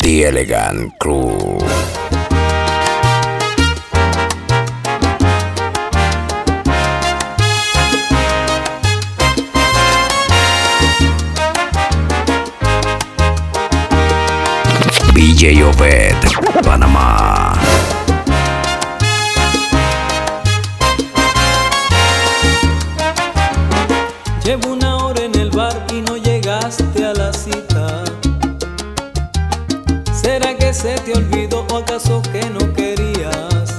The Elegant Crew. DJ Obed, Panamá. Llevo una hora en el bar y no llegaste a la cita. ¿Será que se te olvidó o acaso que no querías?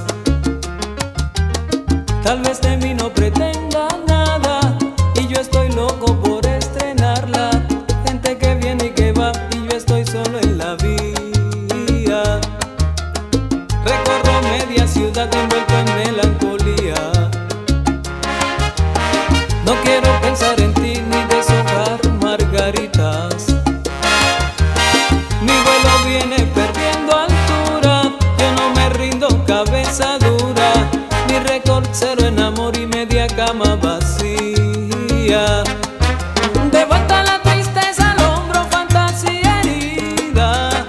Tal vez de mí no pretenda nada y yo estoy loco por estrenarla. Gente que viene y que va y yo estoy solo en la vía. Recorro media ciudad envuelto en melancolía. No quiero pensar en ti ni deshojar margaritas. Mi vuelo viene perdiendo altura. Yo no me rindo, cabeza dura. Mi récord cero en amor y media cama vacía. De vuelta la tristeza al hombro, fantasía herida.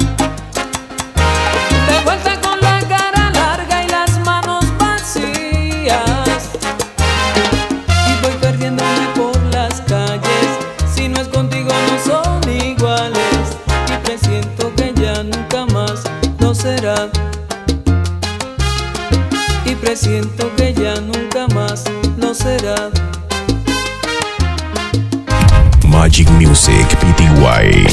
De vuelta con la cara larga y las manos vacías. Perdiéndome por las calles, si no es contigo no son iguales. Y presiento que ya nunca más lo será. Y presiento que ya nunca más lo será. Magic Music Pty.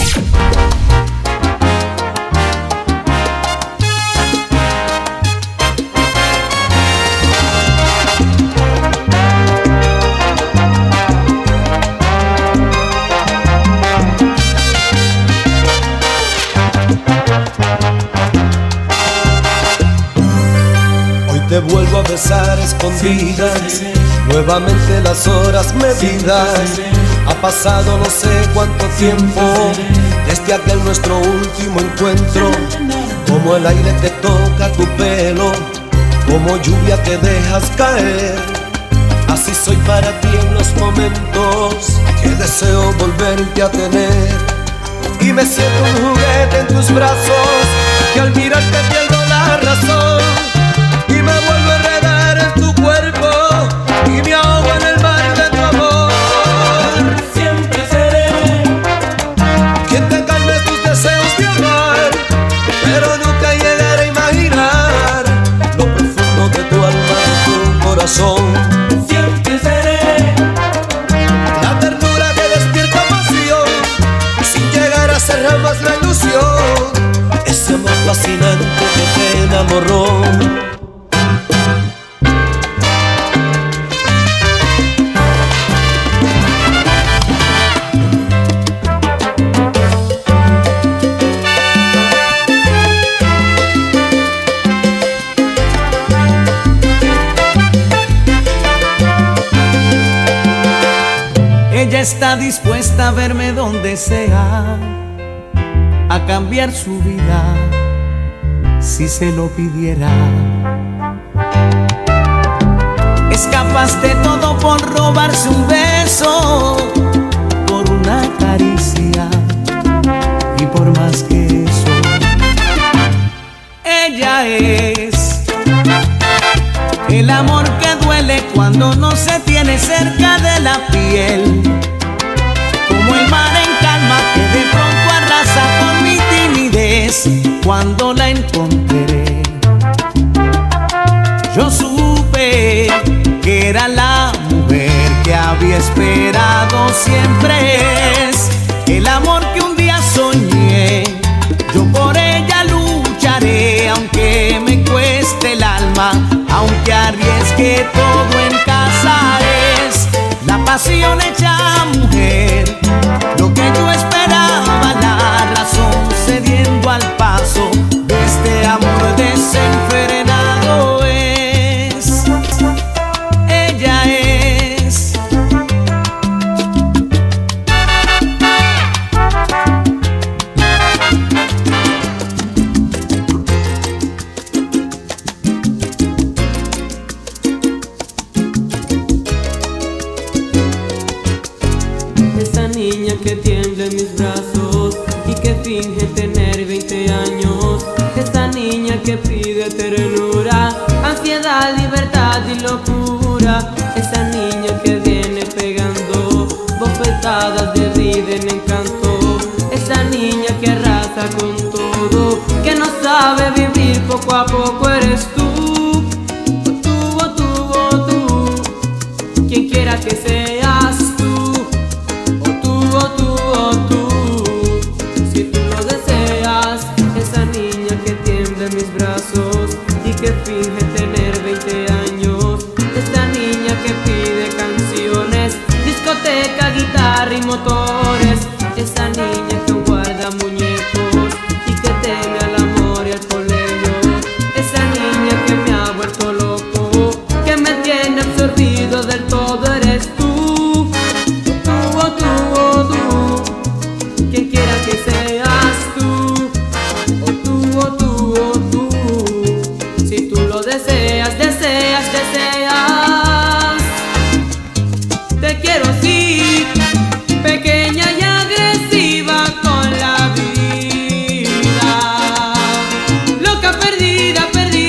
Te vuelvo a besar escondidas, nuevamente las horas medidas. Ha pasado no sé cuánto tiempo desde aquel nuestro último encuentro. Como el aire que toca tu pelo, como lluvia que dejas caer. Así soy para ti en los momentos que deseo volverte a tener. Y me siento un juguete en tus brazos, que al mirarte pierdo la razón. Y me vuelvo a enredar en tu cuerpo y me ahogo en el mar de tu amor. Siempre seré quien te calme tus deseos de amar, pero nunca llegaré a imaginar lo profundo de tu alma, de tu corazón. Siempre seré La ternura que despierta pasión, sin llegar a ser jamás la ilusión. Ese amor fascinante que te enamoró. Ella está dispuesta a verme donde sea, a cambiar su vida si se lo pidiera. Es capaz de todo por robarse un beso, por una caricia y por más que eso. Ella es el amor que duele cuando no se tiene cerca de la piel, como el mar en calma que de pronto arrasa con mi timidez. Cuando la encontré, yo supe que era la mujer que había esperado. Siempre es el amor que un día soñé. Yo por ella lucharé, aunque me cueste el alma, aunque arriesgue todo en casa. Es la pasión hecha mujer, lo que yo esperaba, la razón cediendo al paso de este amor desenfrenado. Es, ella es esa niña que pide ternura, ansiedad, libertad y locura. Esa niña que viene pegando bofetadas de vida en encanto. Esa niña que arrasa con todo, que no sabe vivir, poco a poco eres tú. Quien quiera que seas tú, o tú, si tú lo deseas. Esa niña que tiende mis brazos y que finge tener 20 años. Esa niña que pide canciones, discoteca, guitarra y motores. Esa niña que guarda muñecos y que teme al amor y al colegio. Esa niña que me ha vuelto loco, que me tiene absorbido del todo. Eres tú, tú, quien quiera que seas tú, tú, si tú lo deseas. Te quiero así, pequeña y agresiva con la vida, loca, perdida,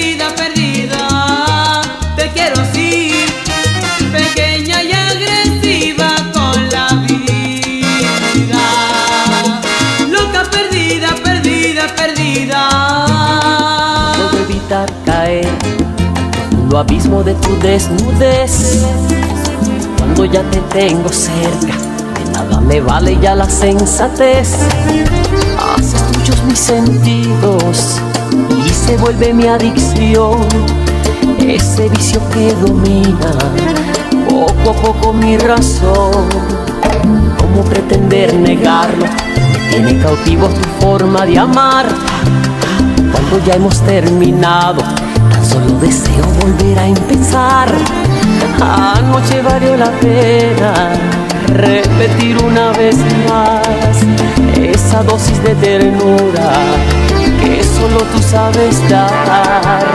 te quiero así, pequeña y agresiva con la vida, loca, perdida. No puedo evitar caer en lo abismo de tu desnudez. Cuando ya te tengo cerca, de nada me vale ya la sensatez. Haces tuyos mis sentidos y se vuelve mi adicción, ese vicio que domina poco a poco mi razón. ¿Cómo pretender negarlo? Me tiene cautivo tu forma de amar. Cuando ya hemos terminado, tan solo deseo volver a empezar. Anoche valió la pena repetir una vez más esa dosis de ternura que solo tú sabes dar.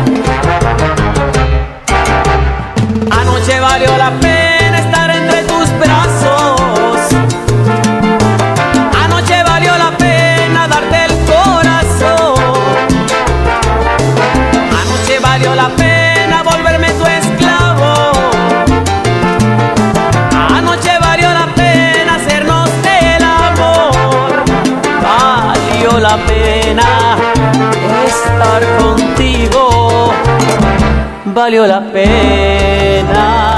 Anoche valió la pena estar entre tus brazos. Anoche valió la pena darte el corazón. Anoche valió la pena volverme tu esclavo. Anoche valió la pena hacernos el amor. Valió la pena estar contigo. Valió la pena.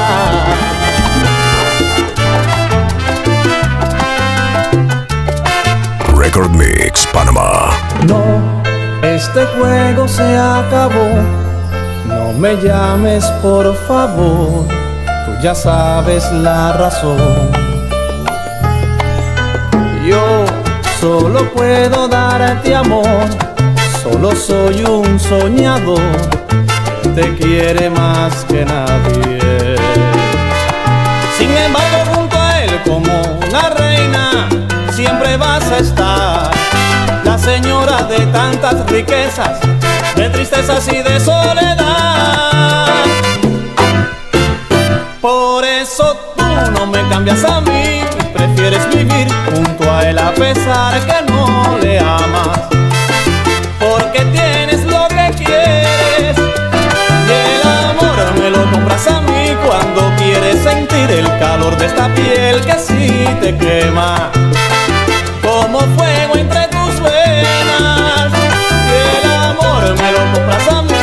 Record Mix Panamá. No, este juego se acabó. No me llames por favor, tú ya sabes la razón. Yo solo puedo darte amor, solo soy un soñador, te quiere más que nadie. Sin embargo, junto a él como una reina siempre vas a estar, la señora de tantas riquezas, de tristezas y de soledad. Por eso tú no me cambias a mí, prefieres vivir junto a él a pesar que no le amas, porque tienes lo que quieres y el amor me lo compras a mí cuando quieres sentir el calor de esta piel que sí te quema como fuego entre tus venas, y el amor me lo compras a mí.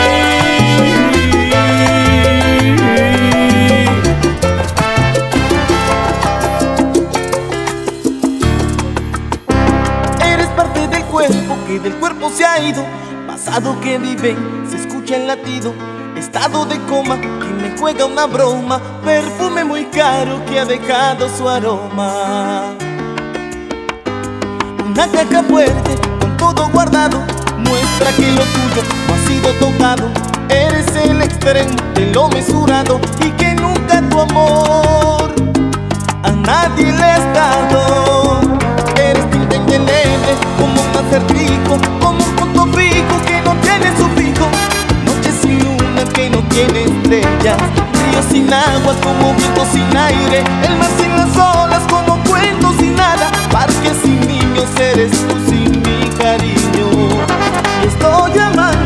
Eres parte del cuerpo que del cuerpo se ha ido, pasado que vive, se escucha el latido, estado de coma que me juega una broma, perfume muy caro que ha dejado su aroma. Una caja fuerte con todo guardado muestra que lo tuyo no ha sido tocado. Eres el extremo de lo mesurado y que nunca tu amor a nadie le has dado. Eres tinta indeleble como un acertijo, como un punto fijo que no tiene sufijo. Noche sin luna que no tiene estrellas, río sin agua como viento sin aire, el mar sin las olas como cuento sin nada, parque sin niños eres tú sin mi cariño. Y estoy llamando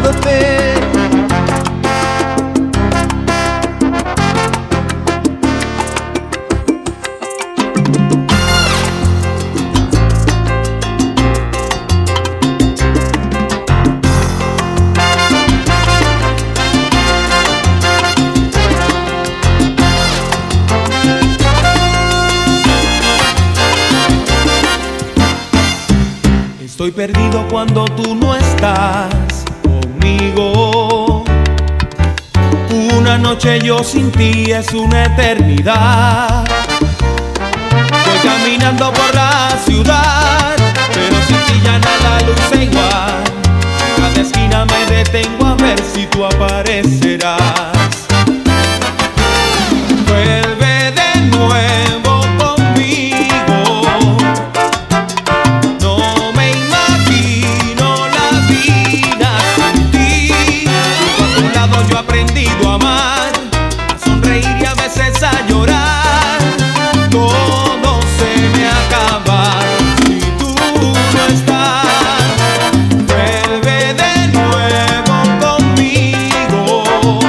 Estoy perdido cuando tú no estás conmigo. Una noche yo sin ti es una eternidad. Voy caminando por la ciudad, pero sin ti ya nada luce igual. En cada esquina me detengo a ver si tú aparecerás. Vuelve de nuevo conmigo. No me imagino la vida sin ti. A tu lado yo he aprendido a amar, a sonreír y a veces a llorar. Todo se me acaba si tú no estás. Vuelve de nuevo conmigo.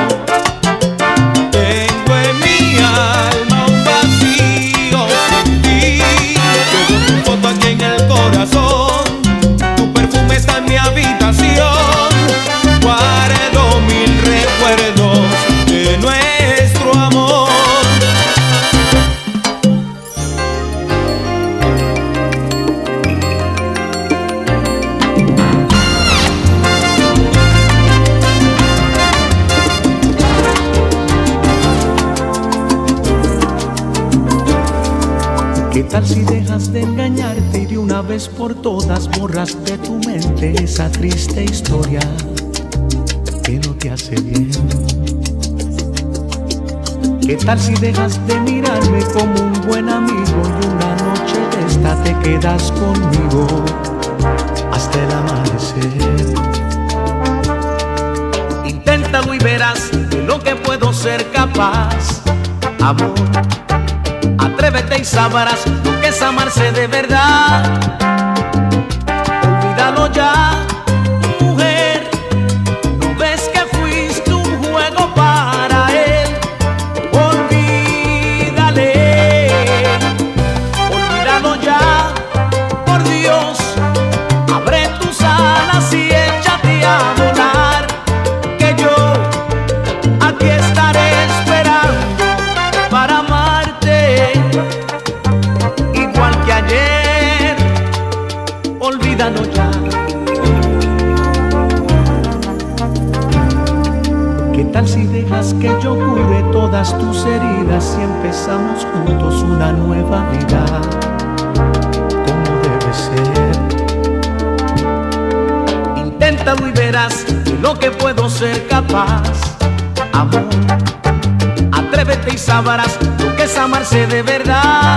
Tengo en mi alma un vacío sin ti. Llevo tu foto aquí en el corazón, tu perfume está en mi habitación. Guardo mil recuerdos de nuestro amor. ¿Qué tal si dejas de engañarte y de una vez por todas borras de tu mente esa triste historia que no te hace bien? ¿Qué tal si dejas de mirarme como un buen amigo y una noche de esta te quedas conmigo hasta el amanecer? Inténtalo y verás de lo que puedo ser capaz, amor. Atrévete y sabrás lo que es amarse de verdad. Olvídalo ya, mujer. ¿No ves que fuiste un juego para él? Olvídale. Olvídalo ya, por Dios. Abre tus alas y échate a volar, que yo aquí estaré esperando para amarte igual que ayer. Olvídalo ya. ¿Qué tal si dejas que yo cure todas tus heridas y empezamos juntos una nueva vida como debe ser? Inténtalo y verás de lo que puedo ser capaz, amor. Atrévete y sabrás lo que es amarse de verdad.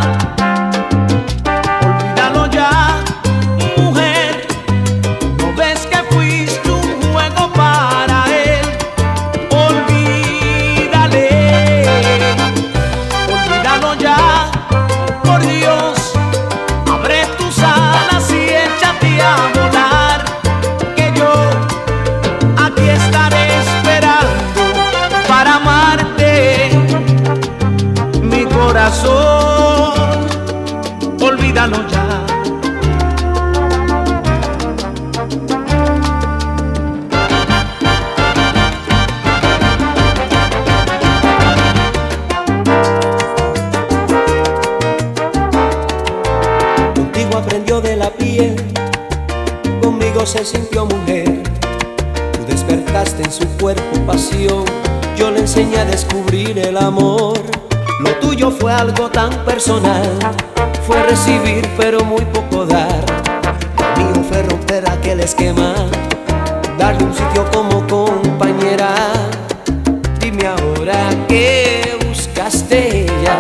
Olvídalo ya, mujer. ¿No ves que fuiste un juego para él? Olvídale. Olvídalo ya, por Dios. Abre tus alas y échate a volar, que yo aquí estaré esperando para amarte, mi corazón. Olvídalo ya. Contigo aprendió de la piel, conmigo se sintió mujer. Tú despertaste en su cuerpo pasión, yo le enseñé a descubrir el amor. Lo tuyo fue algo tan personal, fue recibir pero muy poco dar. Lo mío fue romper aquel esquema, darle un sitio como compañera. Dime ahora qué buscaste ya,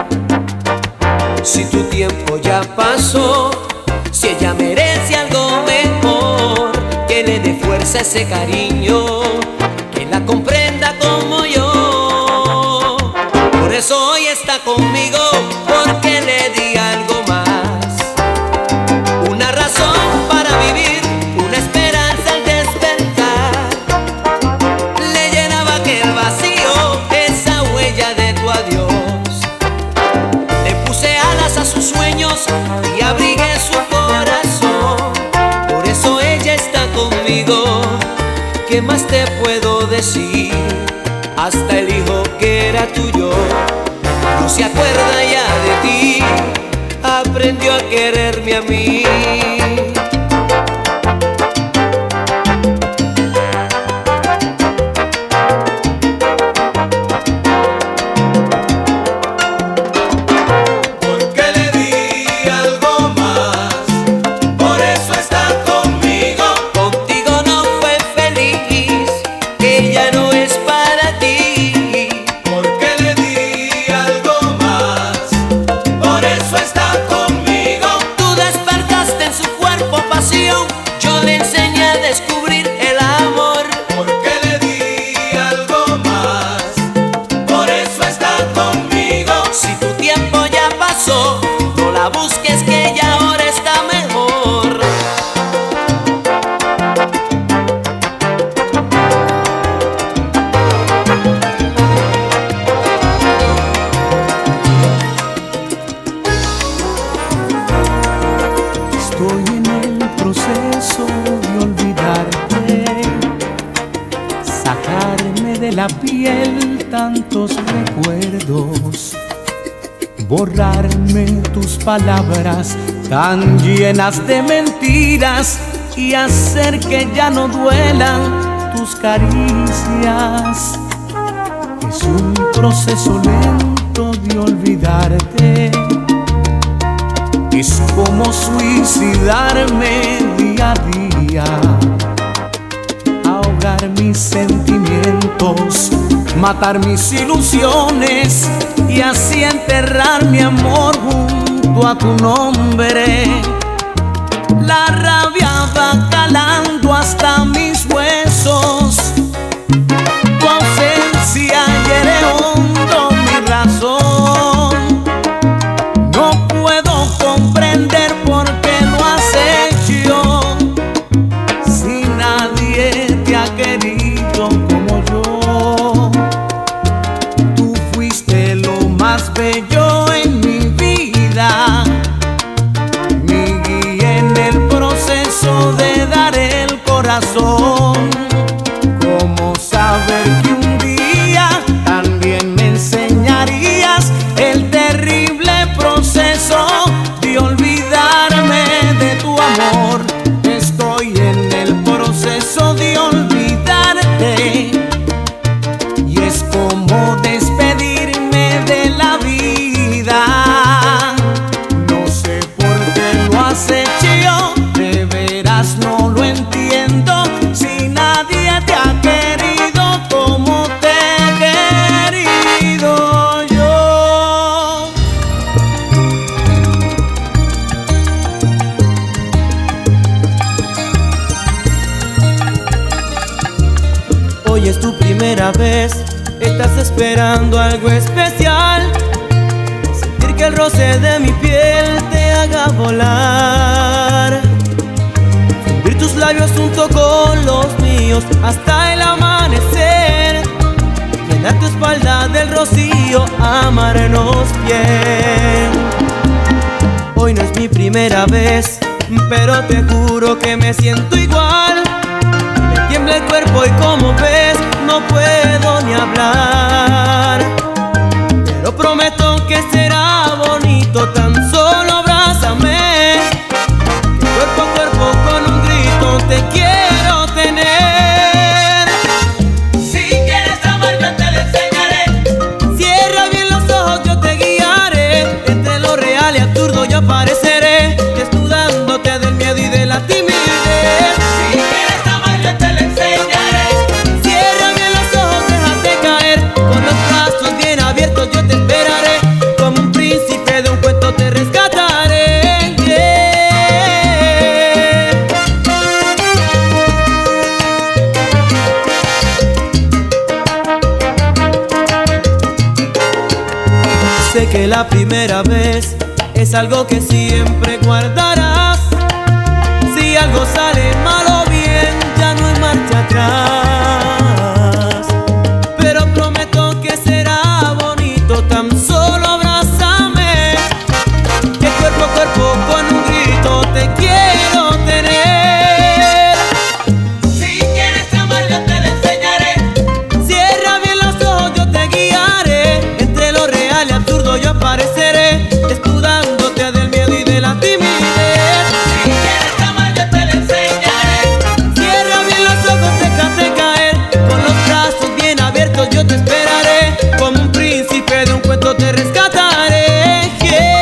si tu tiempo ya pasó, si ella merece algo mejor, que le dé fuerza a ese cariño, que la comprenda como yo. Por eso hoy está conmigo, porque le di algo más, una razón para vivir, una esperanza al despertar. Le llenaba aquel vacío, esa huella de tu adiós. Le puse alas a sus sueños y abrigué su corazón. Por eso ella está conmigo, ¿qué más te puedo decir? Hasta el hijo que era tuyo no se acuerda ya de ti, aprendió a quererme a mí. la piel tantos recuerdos, borrarme tus palabras tan llenas de mentiras y hacer que ya no duelan tus caricias. Es un proceso lento de olvidarte, es como suicidarme día a día, ahogar mis sentimientos, matar mis ilusiones y así enterrar mi amor junto a tu nombre. La rabia va calando hasta mis huesos, tu ausencia hiere hondo mi razón. No puedo comprender por qué lo has hecho, si nadie te ha querido como yo. Tú fuiste lo más bello en mi vida, mi guía en el proceso de dar el corazón. ¿Cómo saber que un día también me enseñarías el terrible proceso de olvidarme de tu amor? Estoy en el proceso de olvidarte y es como despedirme de la vida. No sé por qué lo has hecho, de veras no lo entiendo, si nadie te ha querido como te he querido yo. Hoy es tu primera vez, estás esperando algo especial, sentir que el roce de mi piel te haga volar, fundir tus labios junto con los míos hasta el amanecer, llenar tu espalda del rocío, amarnos bien. Hoy no es mi primera vez, pero te juro que me siento igual. Me tiembla el cuerpo y como ves no puedo ni hablar, pero prometo que será bonito, tan solo abrázame, que cuerpo a cuerpo con un grito te quiero tener. Si quieres amar yo te lo enseñaré, cierra bien los ojos yo te guiaré, entre lo real y absurdo yo apareceré, desnudándote del miedo y de la timidez. Si quieres amar yo te lo enseñaré, cierra bien los ojos, déjate caer, con los brazos bien abiertos yo te esperaré, como un príncipe de un cuento te rescataré. Yeah. Sé que la primera vez es algo que siempre guardarás, si algo sale mal o bien ya no hay marcha atrás, pero prometo que será bonito, tan solo abrázame, que cuerpo a cuerpo con un grito te quiero tener. Si quieres amar yo te lo enseñaré, cierra bien los ojos yo te guiaré, entre lo real y absurdo yo apareceré, desnudándote del miedo y de la timidez. Si quieres amar yo te lo enseñaré, cierra bien los ojos, déjate caer, con los brazos bien abiertos yo te esperaré, como un príncipe de un cuento te rescataré. Yeah.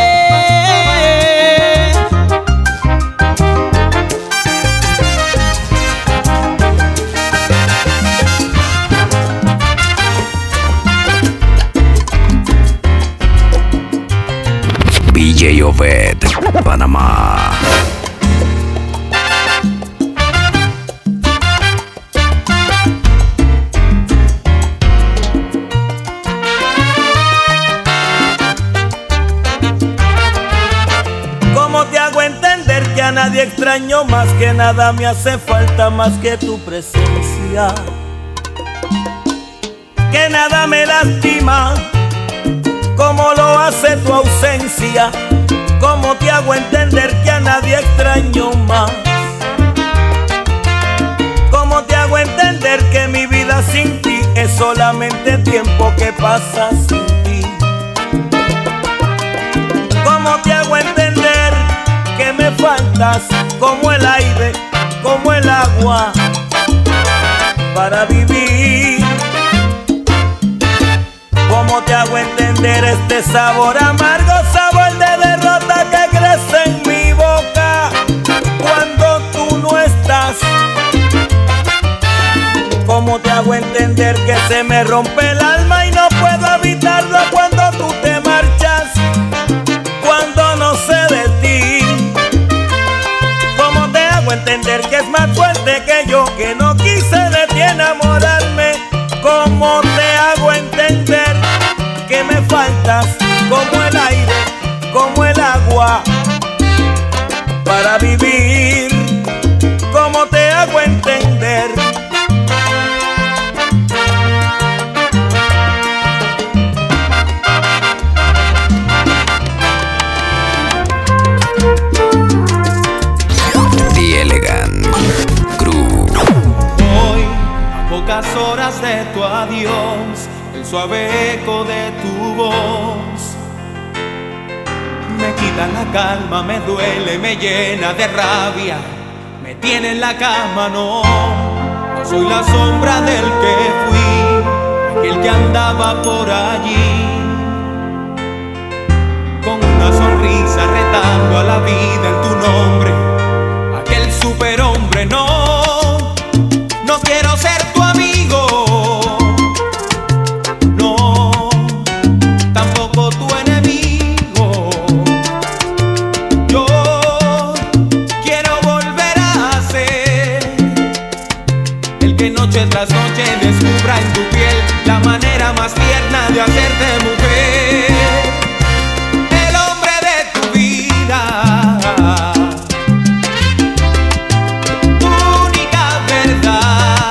BJ Obed, Panamá. ¿Cómo te hago entender que a nadie extraño más, que nada me hace falta más que tu presencia, que nada me lastima como lo hace tu ausencia? ¿Cómo te hago entender que a nadie extraño más? ¿Cómo te hago entender que mi vida sin ti es solamente tiempo que pasa sin ti. ¿Cómo te hago entender que me faltas como el aire, como el agua para vivir? ¿Cómo te hago entender este sabor amargo, sabor de derrota que crece en mi boca cuando tú no estás? ¿Cómo te hago entender que se me rompe el alma y no puedo evitarlo cuando tú te marchas, cuando no sé de ti? ¿Cómo te hago entender que es más fuerte que yo, que no quise de ti enamorarme? ¿Cómo te hago entender que me faltas como el aire, como el agua para vivir? ¿Cómo te hago entender? The Elegant Crew. Hoy, a pocas horas de tu adiós, el suave eco de tu voz me quita la calma, me duele, me llena de rabia, me tiene en la cama. No soy la sombra del que fui, aquel que andaba por allí con una sonrisa retando a la vida en tu nombre, aquel superhombre. No, no quiero ser tu amigo, no, tampoco tu enemigo. Yo quiero volver a ser el que noche tras noche descubra en tu piel la manera más tierna de hacerte mujer, el hombre de tu vida, única verdad,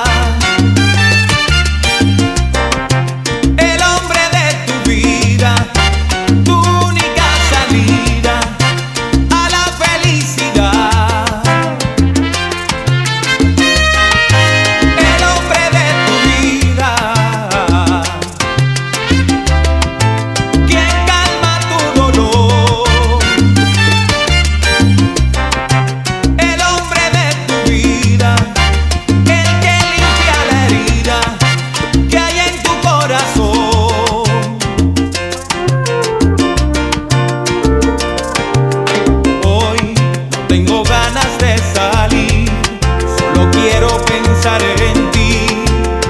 el hombre de tu vida, tu única salida a la felicidad, el hombre de tu vida, quien calma tu dolor, el hombre de tu vida, el que limpia la herida que hay en tu corazón. Hoy no tengo ganas de salir, solo quiero pensar en ti,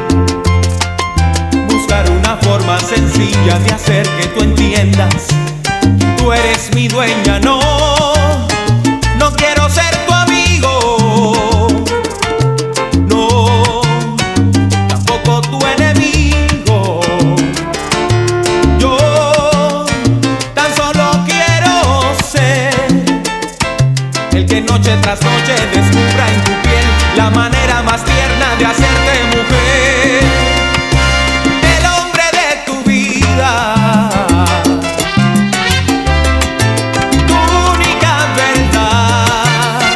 buscar una forma sencilla de hacer que tú entiendas que tú eres mi dueña. No, no quiero ser tu amigo, no, tampoco tu enemigo. Yo tan solo quiero ser el que noche tras noche descubra en tu piel la manera más tierna de hacerte mujer, el hombre de tu vida, tu única verdad,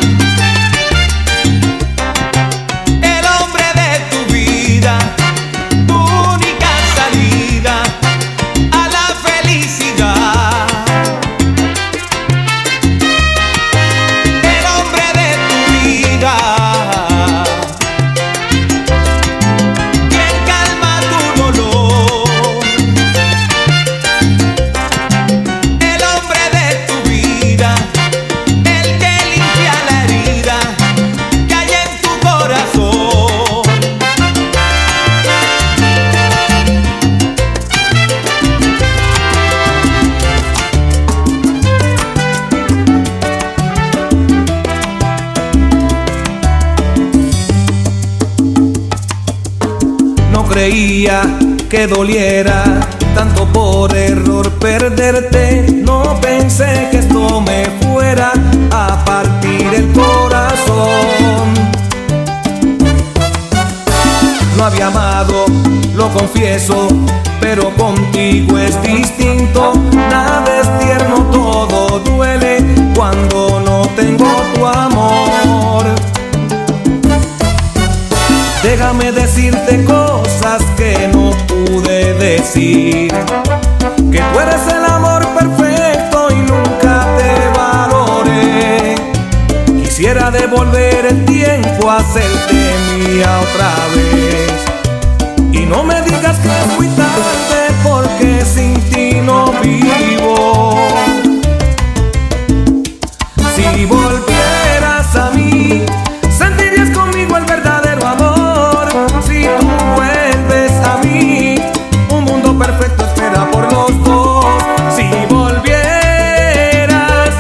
el hombre de tu vida, tu única salida a la felicidad, el hombre de tu vida, quien calma tu dolor, el hombre de tu vida, el que limpia la herida que hay en tu corazón. No creía que doliera tanto por error perderte. No pensé que esto me fuera a partir el corazón. No había amado, lo confieso, pero contigo es distinto. Nada es tierno, todo duele cuando no tengo tu amor. Déjame decirte cosas que no pude decir que tú eres el amor perfecto y nunca te valoré. Quisiera devolver el tiempo, hacerte mía otra vez. Y no me digas que es muy tarde, porque sin ti no vivo. Si volvieras a mí, sentirías conmigo el verdadero amor. Si tú vuelves a mí, un mundo perfecto espera por los dos. Si volvieras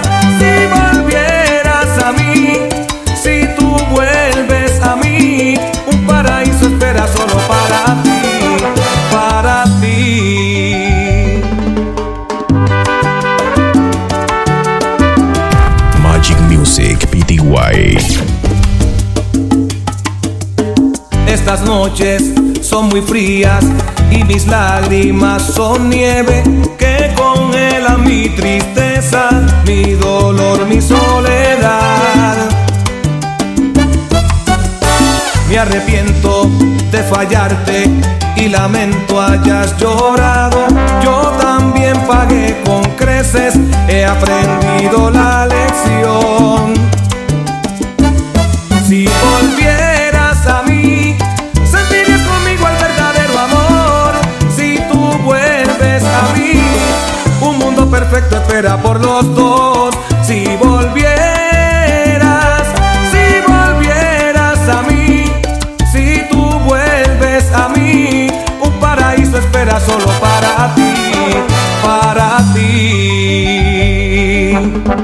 a mí, si tú vuelves a mí, un paraíso espera solo para ti, para ti. Magic Music Pty. Estas noches son muy frías y mis lágrimas son nieve que congela mi tristeza, mi dolor, mi soledad. Me arrepiento de fallarte y lamento hayas llorado. Yo también pagué con creces, he aprendido la lección. Si volvieras a mí, sentirías conmigo el verdadero amor. Si tú vuelves a mí, un mundo perfecto espera por los dos. Si volvieras a mí, si tú vuelves a mí, un paraíso espera solo para ti, para ti.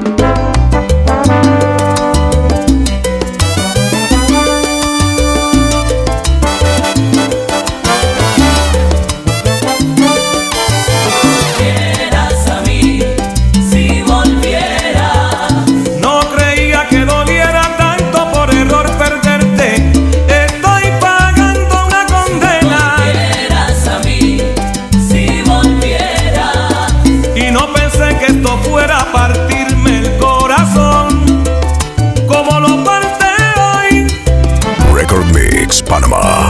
Partirme el corazón como lo parte hoy. Record Mix Panamá.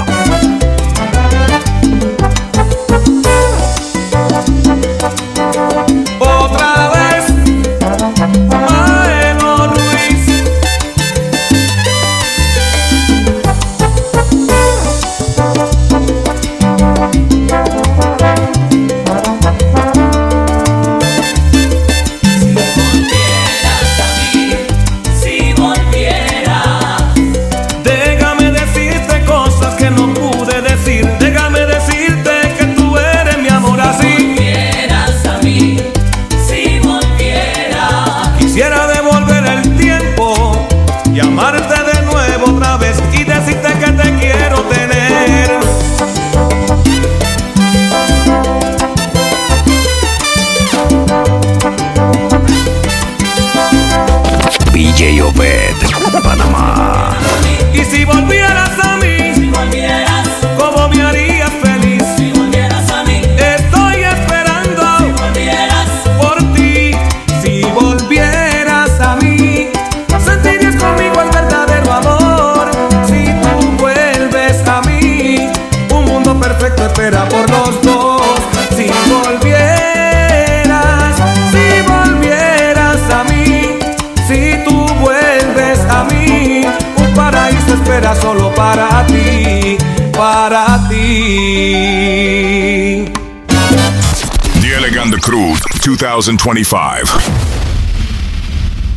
Otra vez, Maelo Ruiz. Quisiera devolver el tiempo y amarte de nuevo otra vez y decirte que te quiero tener. DJ Obed, Panamá. Y si volvieras a mí, ¿cómo me harías feliz? Si volvieras a mí, estoy esperando si volvieras por ti. Si volvieras a mí, sentirías conmigo el verdadero amor. Si tú vuelves a mí, un mundo perfecto espera por los dos. Si volvieras a mí, si tú vuelves a mí, un paraíso espera solo para ti, para ti. The Elegant Crew 2025.